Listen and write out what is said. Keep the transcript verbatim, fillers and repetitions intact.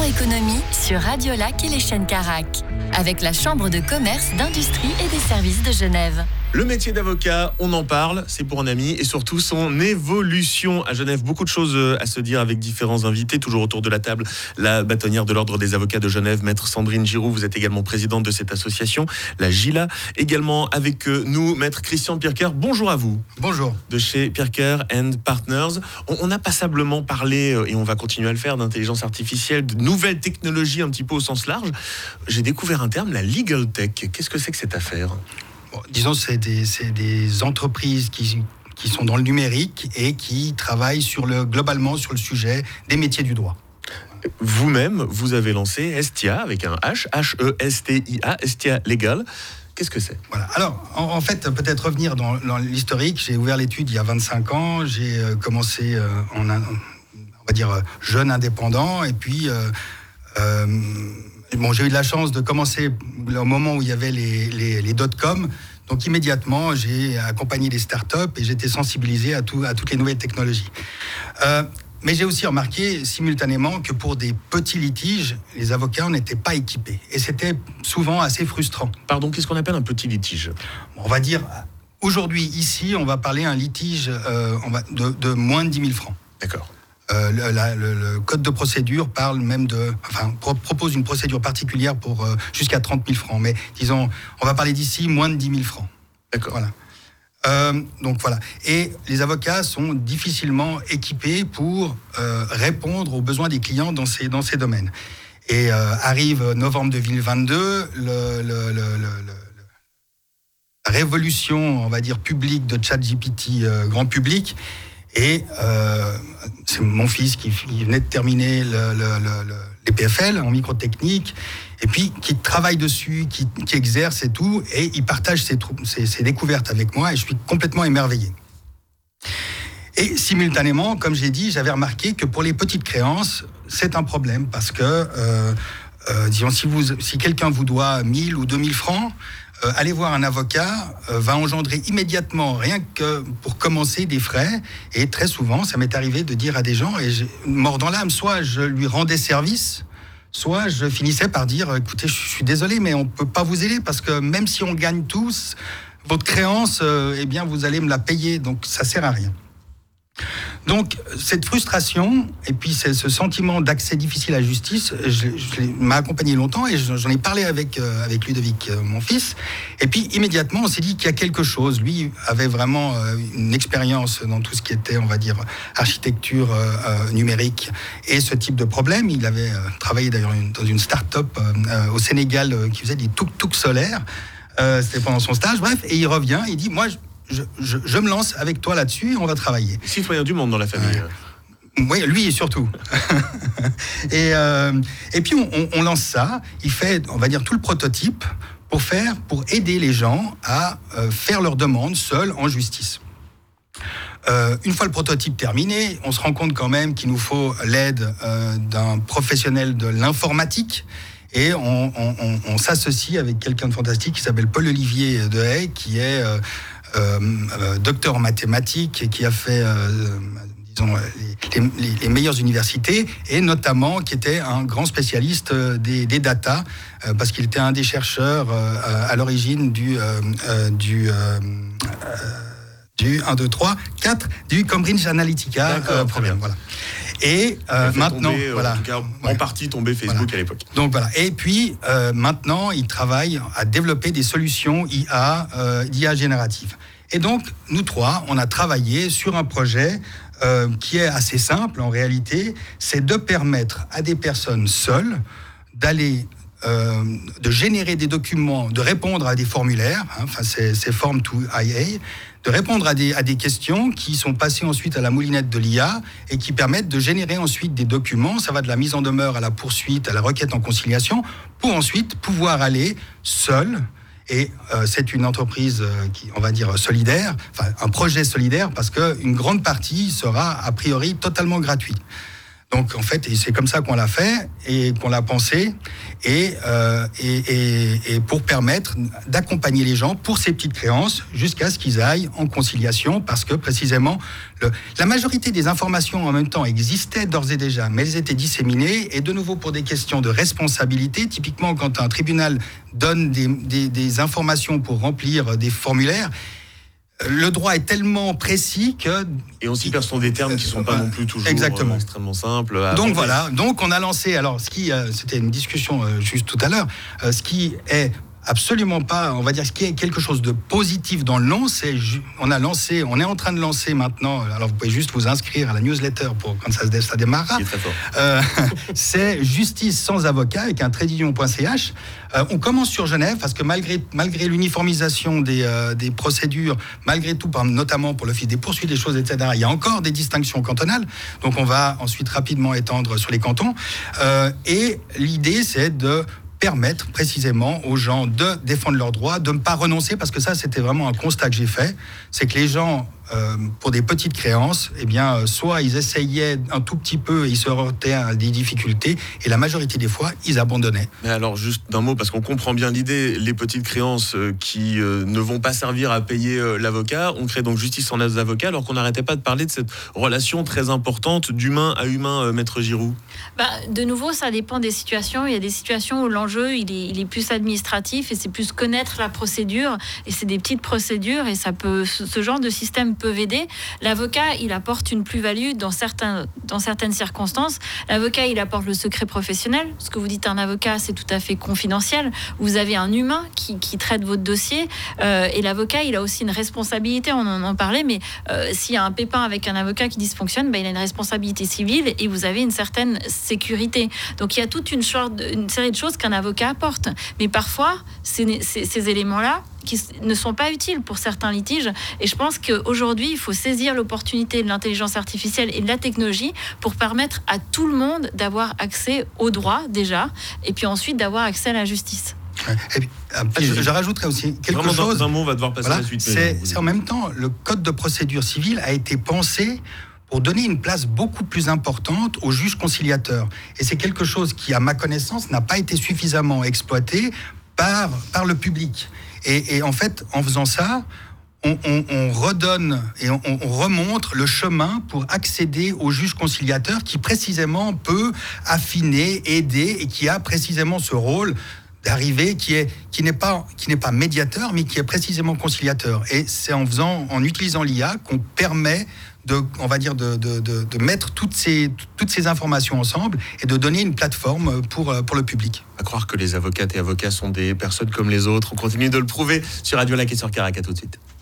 économie sur Radio Lac et les chaînes Carac, avec la Chambre de commerce, d'industrie et des services de Genève. Le métier d'avocat, on en parle, c'est pour un ami, et surtout son évolution à Genève. Beaucoup de choses à se dire avec différents invités. Toujours autour de la table, la bâtonnière de l'Ordre des avocats de Genève, maître Sandrine Giroux. Vous êtes également présidente de cette association, la GILA. Également avec nous, maître Christian Pirker. Bonjour à vous. Bonjour. De chez Pirker and Partners. On, on a passablement parlé, et on va continuer à le faire, d'intelligence artificielle, de nouvelles technologies un petit peu au sens large. J'ai découvert un terme, la legal tech. Qu'est-ce que c'est que cette affaire ? Bon, disons, c'est des, c'est des entreprises qui, qui sont dans le numérique et qui travaillent sur le, globalement sur le sujet des métiers du droit. Vous-même, vous avez lancé Estia avec un H, H E S T I A, Estia Legal. Qu'est-ce que c'est ? Voilà. Alors, en, en fait, peut-être revenir dans, dans l'historique. J'ai ouvert l'étude il y a vingt-cinq ans. J'ai euh, commencé euh, en, un, on va dire, euh, jeune indépendant. Et puis, euh, euh, bon, j'ai eu de la chance de commencer au moment où il y avait les, les, les dot-com. Donc, immédiatement, j'ai accompagné les startups et j'étais sensibilisé à, tout, à toutes les nouvelles technologies. Euh, mais j'ai aussi remarqué simultanément que pour des petits litiges, les avocats n'étaient pas équipés. Et c'était souvent assez frustrant. Pardon, qu'est-ce qu'on appelle un petit litige ? On va dire, aujourd'hui, ici, on va parler d'un litige euh, on va, de, de moins de dix mille francs. D'accord. Euh, le, la, le, le code de procédure parle même de, enfin, pro, propose une procédure particulière pour euh, jusqu'à trente mille francs. Mais disons, on va parler d'ici moins de dix mille francs. D'accord. Voilà. Euh, donc voilà. Et les avocats sont difficilement équipés pour euh, répondre aux besoins des clients dans ces, dans ces domaines. Et euh, arrive novembre deux mille vingt-deux, le, le, le, le, le, la révolution, on va dire, publique de ChatGPT euh, grand public. Et euh, c'est mon fils qui, qui venait de terminer le, le, le, le, les P F L en microtechnique, et puis qui travaille dessus, qui, qui exerce et tout, et il partage ses, ses, ses découvertes avec moi, et je suis complètement émerveillé. Et simultanément, comme j'ai dit, j'avais remarqué que pour les petites créances, c'est un problème, parce que, euh, euh, disons, si, vous, si quelqu'un vous doit mille ou deux mille francs, Euh, aller voir un avocat euh, va engendrer immédiatement, rien que pour commencer, des frais. Et très souvent, ça m'est arrivé de dire à des gens, et je, mort dans l'âme, soit je lui rendais service, soit je finissais par dire, écoutez, je suis désolé, mais on ne peut pas vous aider, parce que même si on gagne tous, votre créance, euh, eh bien, vous allez me la payer, donc ça ne sert à rien. Donc, cette frustration, et puis c'est ce sentiment d'accès difficile à la justice, je, je m'a accompagné longtemps, et j'en ai parlé avec, euh, avec Ludovic, euh, mon fils. Et puis, immédiatement, on s'est dit qu'il y a quelque chose. Lui avait vraiment euh, une expérience dans tout ce qui était, on va dire, architecture euh, euh, numérique et ce type de problème. Il avait euh, travaillé d'ailleurs une, dans une start-up euh, au Sénégal euh, qui faisait des tuk-tuk solaires. Euh, c'était pendant son stage, bref. Et il revient, il dit, moi, je, Je, je, je me lance avec toi là-dessus et on va travailler. Citoyen du monde dans la famille. Euh, oui, lui surtout. et, euh, et puis on, on, on lance ça. Il fait, on va dire, tout le prototype pour faire, pour aider les gens à euh, faire leurs demandes seuls en justice. Euh, une fois le prototype terminé, on se rend compte quand même qu'il nous faut l'aide euh, d'un professionnel de l'informatique. Et on, on, on, on s'associe avec quelqu'un de fantastique qui s'appelle Paul-Olivier Dehaye, qui est euh, euh, euh, docteur en mathématiques et qui a fait, euh, disons, les, les, les meilleures universités, et notamment qui était un grand spécialiste des, des data, euh, parce qu'il était un des chercheurs euh, à l'origine du... Euh, euh, du euh, euh, du un, deux, trois, quatre, du Cambridge Analytica euh, problème. Voilà. Et euh, maintenant, tomber, voilà, en tout cas, ouais. en partie tombé Facebook Voilà. à l'époque. Donc voilà. Et puis euh, maintenant, il travaille à développer des solutions I A, euh, d'I A générative. Et donc, nous trois, on a travaillé sur un projet euh, qui est assez simple en réalité, c'est de permettre à des personnes seules d'aller Euh, de générer des documents, de répondre à des formulaires, hein, enfin c'est, c'est Form to I A, de répondre à des, à des questions qui sont passées ensuite à la moulinette de l'I A et qui permettent de générer ensuite des documents. Ça va de la mise en demeure à la poursuite, à la requête en conciliation, pour ensuite pouvoir aller seul. Et euh, c'est une entreprise euh, qui, on va dire, solidaire, enfin un projet solidaire, parce qu'une grande partie sera a priori totalement gratuit. Donc en fait, et c'est comme ça qu'on l'a fait et qu'on l'a pensé, et, euh, et, et, et pour permettre d'accompagner les gens pour ces petites créances jusqu'à ce qu'ils aillent en conciliation, parce que précisément le, la majorité des informations en même temps existaient d'ores et déjà, mais elles étaient disséminées, et de nouveau pour des questions de responsabilité. Typiquement, quand un tribunal donne des, des, des informations pour remplir des formulaires, le droit est tellement précis que... Et on s'y perd sur des termes qui ne sont pas euh, non plus toujours exactement. Euh, extrêmement simples. Donc voilà, donc on a lancé, alors ce qui, euh, c'était une discussion euh, juste tout à l'heure, euh, ce qui est absolument pas, on va dire, ce qui est quelque chose de positif dans le nom, c'est, on a lancé, on est en train de lancer maintenant, alors vous pouvez juste vous inscrire à la newsletter pour quand ça, ça démarrera, euh, c'est Justice sans avocat avec un trait d'union point c h. Euh, on commence sur Genève parce que malgré, malgré l'uniformisation des, euh, des procédures, malgré tout, notamment pour l'office des poursuites, des choses, et cetera, il y a encore des distinctions cantonales. Donc on va ensuite rapidement étendre sur les cantons. Euh, et l'idée, c'est de permettre précisément aux gens de défendre leurs droits, de ne pas renoncer, parce que ça, c'était vraiment un constat que j'ai fait, c'est que les gens, euh, pour des petites créances, eh bien, euh, soit ils essayaient un tout petit peu et ils se heurtaient à des difficultés, et la majorité des fois, ils abandonnaient. Mais alors, juste d'un mot, parce qu'on comprend bien l'idée, les petites créances euh, qui euh, ne vont pas servir à payer euh, l'avocat, on crée donc Justice sans avocat, alors qu'on n'arrêtait pas de parler de cette relation très importante d'humain à humain, euh, Maître Giroux. Bah, de nouveau, ça dépend des situations. Il y a des situations où l'enjeu, il est, il est plus administratif, et c'est plus connaître la procédure, et c'est des petites procédures, et ça peut, ce genre de système peut aider. L'avocat, il apporte une plus-value dans, certains, dans certaines circonstances. L'avocat, il apporte le secret professionnel. Ce que vous dites, un avocat, c'est tout à fait confidentiel. Vous avez un humain qui, qui traite votre dossier, euh, et l'avocat, il a aussi une responsabilité, on en, en parlait, mais euh, s'il y a un pépin avec un avocat qui dysfonctionne, bah, il a une responsabilité civile, et vous avez une certaine sécurité. Donc il y a toute une, une série de choses qu'un avocat apporte. Mais parfois, ces, ces, ces éléments-là qui ne sont pas utiles pour certains litiges. Et je pense qu'aujourd'hui, il faut saisir l'opportunité de l'intelligence artificielle et de la technologie pour permettre à tout le monde d'avoir accès au droit, déjà, et puis ensuite d'avoir accès à la justice. Et puis, je, je rajouterais aussi quelque Vraiment, chose. Dans un mot, on va devoir passer voilà, à la suite. C'est, c'est en même temps, le code de procédure civile a été pensé pour donner une place beaucoup plus importante aux juges conciliateurs. Et c'est quelque chose qui, à ma connaissance, n'a pas été suffisamment exploité par, par le public. Et, et en fait, en faisant ça, on, on, on redonne et on, on remontre le chemin pour accéder au juge conciliateur qui, précisément, peut affiner, aider et qui a précisément ce rôle d'arriver, qui est qui n'est pas qui n'est pas médiateur, mais qui est précisément conciliateur. Et c'est en faisant, en utilisant l'I A, qu'on permet de, on va dire, de, de, de, de mettre toutes ces, toutes ces informations ensemble et de donner une plateforme pour, pour le public. À croire que les avocates et avocats sont des personnes comme les autres. On continue de le prouver sur Radio Lac et sur Carac. À tout de suite.